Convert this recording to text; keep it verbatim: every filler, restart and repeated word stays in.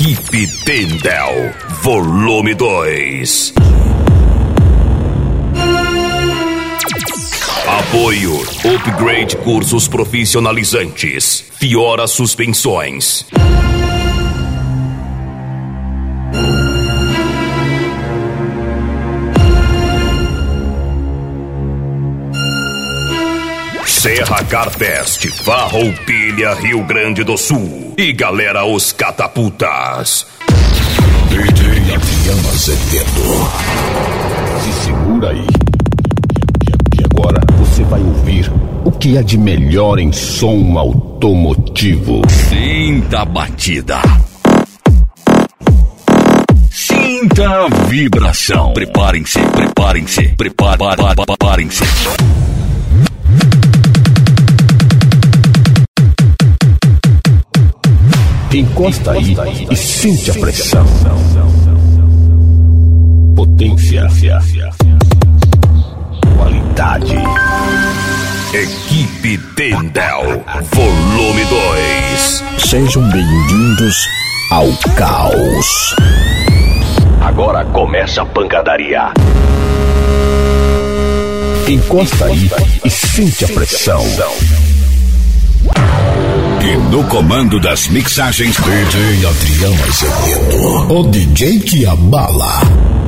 Equipe Tendel, volume dois. Apoio Upgrade Cursos Profissionalizantes, Fiora Suspensões. Serra Carfest, Farroupilha, Rio Grande do Sul. E galera, os catapultas. D J Adriano Azevedo. Se segura aí. E agora você vai ouvir o que há de melhor em som automotivo. Sinta a batida. Sinta a vibração. Preparem-se, preparem-se, preparem-se. Encosta aí e sente a pressão. Potência. Qualidade. Equipe Tendel, volume dois. Sejam bem-vindos ao caos. Agora começa a pancadaria. Encosta aí e sente a pressão. E no comando das mixagens, D J Adriano Azevedo, o D J que abala.